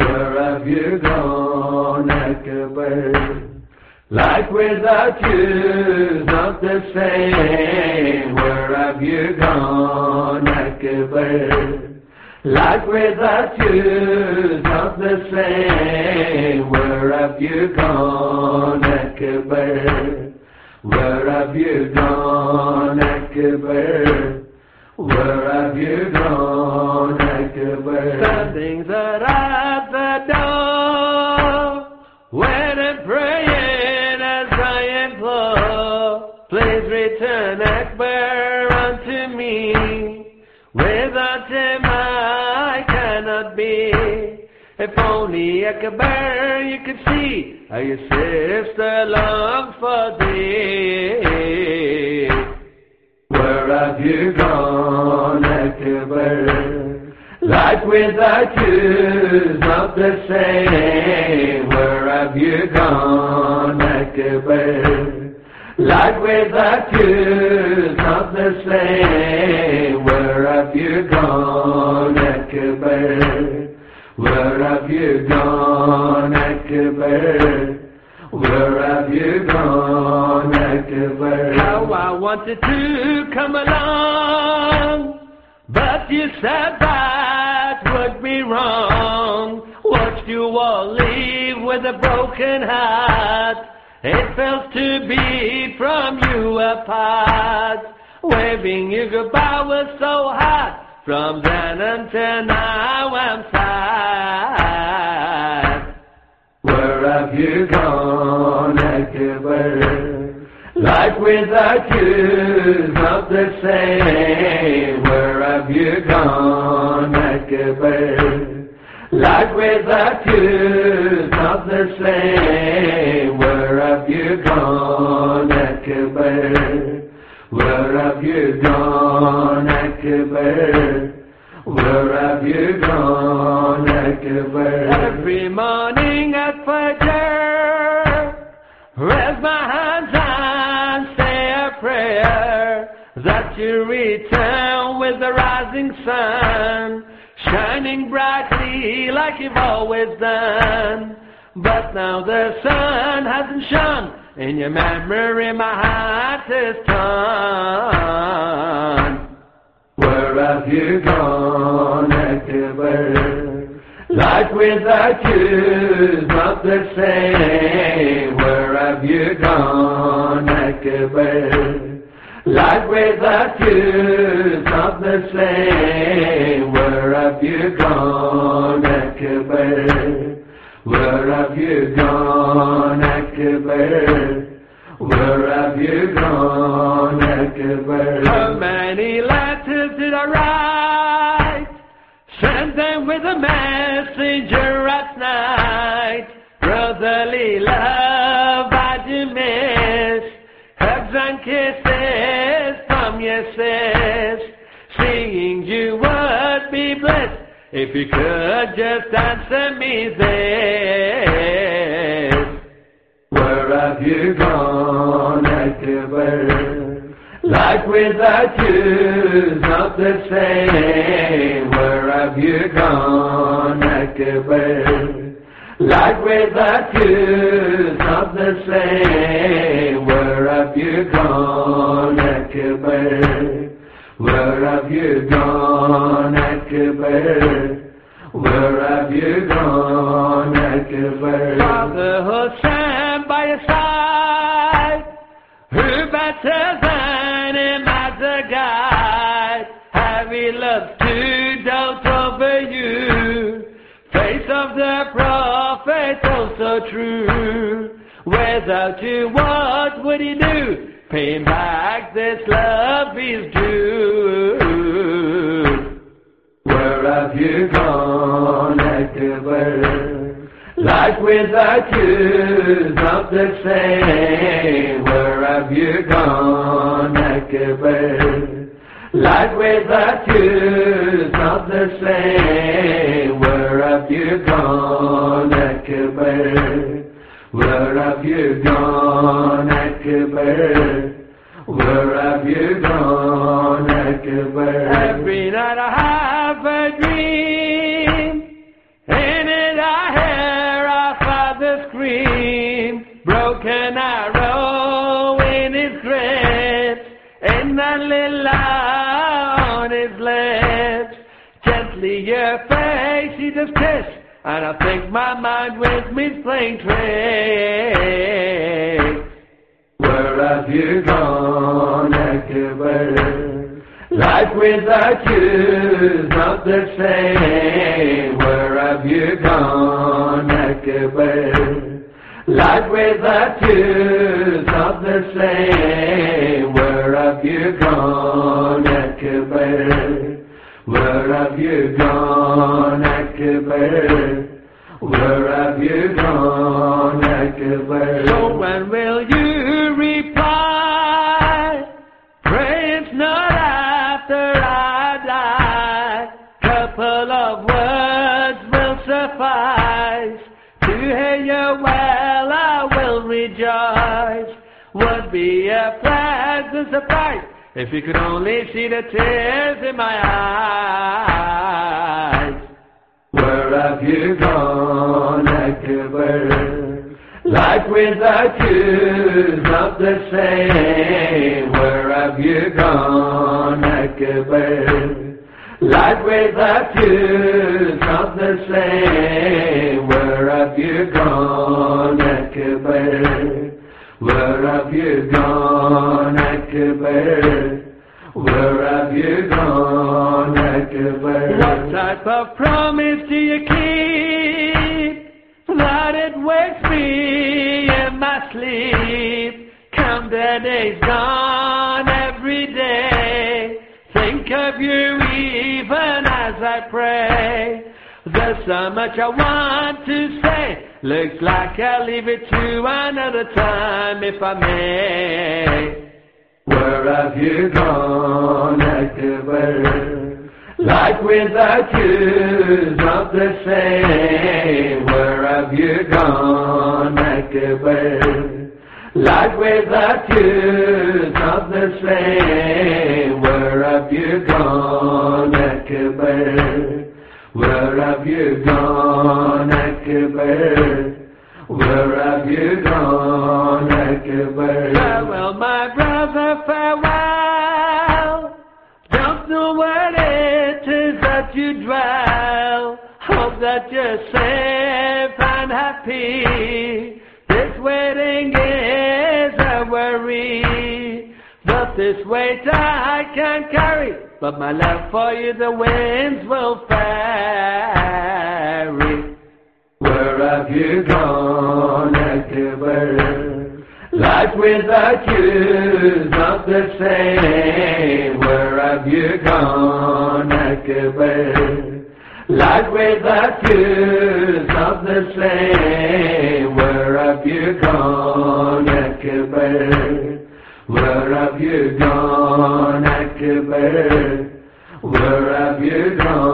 Where have you gone, Akbar? Life without you's not the same. Where have you gone, Akbar? Life without you's not the same. Where have you gone, Akbar? Where have you gone, Akbar? Where have you gone, Akbar? Standing there at the door, waiting, praying as I implore. Please return, Akbar, unto me. Without him I cannot be. If only, Akbar, you could see how your sister longs for thee. Where have you gone, Akbar? Life without you's not the same. Where have you gone, Akbar? Life without you's not the same. Where have you gone, Akbar? Where have you gone, Akbar? Where have you gone, Akbar? How I wanted to come along, but you said that would be wrong. Watched you all leave with a broken heart. It felt to be from you apart. Waving you goodbye was so hard. From then until now I'm sad. Where have you gone, Akbar? Life without you's not the same. Where have you gone, Akbar? Life without you's not the same. Where have you gone, Akbar? Where have you gone, Akbar? Where have you gone, Akbar? Every morning at Fajr, raise my hands and say a prayer that you return with the rising sun, shining brightly like you've always done. But now the sun hasn't shone, in your memory my heart is torn. Where have you gone, Akbar? Life without you's not the same. Where have you gone, Akbar? Life without you's not the same. Where have you gone, Akbar? Where have you gone, Akbar? Where have you gone, Akbar? How many letters did I write? Sent them with a messenger at night. Brotherly love I do miss. Hugs and kisses from your sis. Seeing you would be blessed if you could just answer me this. Where have you gone, Akbar? Life without you's not the same. Where have you gone, Akbar? Life without you's not the same. Where have you gone, Akbar? Where have you gone, Akbar? Where have you gone, Akbar? Father Hussain by your side, who better than him as a guide? Heavy love to dote over you, face of the prophet also true. Without you, what would he do? Pay back this love he's due. Where have you gone, Akbar? Life without you's not the same. Where have you gone, Akbar? Life without you's not the same. Where have you gone, Akbar? Where have you gone, Akbar? Where have you gone, Akbar? Every night I have a dream, in it I his lips. Gently your face he does kiss, and I think my mind with me's playing tricks. Where have you gone, Eckebert? Life without you's not the same. Where have you gone, Eckebert? Life without you's not the same. Where have you gone, Eckebert? Where have you gone, Eckebert? Where have you gone, Eckebert? So when will you reply? Pray it's not after I die. Couple of words will suffice. To hear you well I will rejoice. Would be a pleasant surprise if you could only see the tears in my eyes. Where have you gone, Eckebert? Life without you's not the same. Where have you gone, Eckebert? Life without you's not the same. Where have you gone, Eckebert? Where have you gone, Eckebert? Where have you gone, Eckebert? What type of promise do you keep that it wakes me in my sleep? Count the days gone every day. Think of you even as I pray. There's so much I want to say. Looks like I'll leave it to another time if I may. Where have you gone, Eckebert? Life without you's not the same. Where have you gone, Eckebert? Life without you's not the same. Where have you gone, Eckebert? Where have you gone, Eckebert? Where have you gone, Eckebert? Farewell, my brother, farewell. Don't know what it is that you dwell. Hope that you're safe and happy. This waiting is a worry. But this weight I can carry. But my love for you the winds will ferry. Where have you gone, Eckebert? Life without you's not the same. Where have you gone, Eckebert? Life without you's not the same. Where have you gone, Eckebert? Where have you gone, Eckebert? Where have you gone?